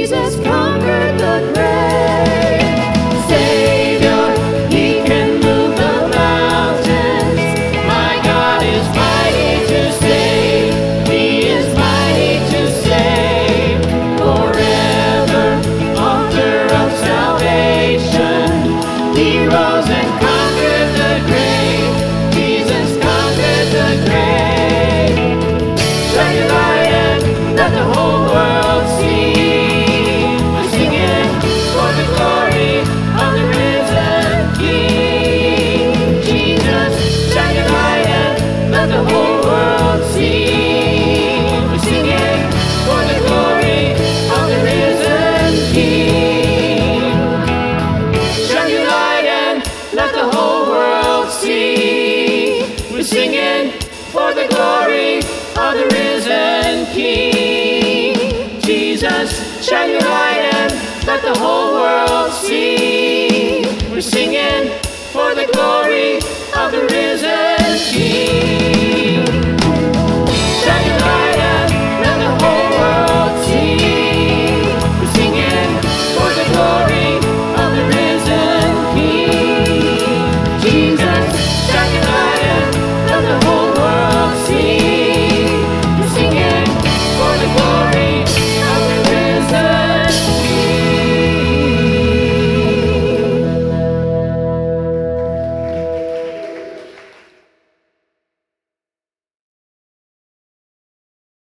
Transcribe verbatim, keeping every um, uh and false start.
Jesus conquered the grave. Savior, He can move the mountains. My God is mighty to save. He is mighty to save. Forever, author of salvation. He rose and conquered the grave. Jesus conquered the grave. Shine your light and let the whole world see. We're singing for the glory of the risen King. Jesus, shine your light and let the whole world see. We're singing for the glory of the risen King. Shine your light and let the whole world see. We're singing for the glory of the risen King. Jesus, shine your light and let the whole world see. We're singing for the glory of the risen King.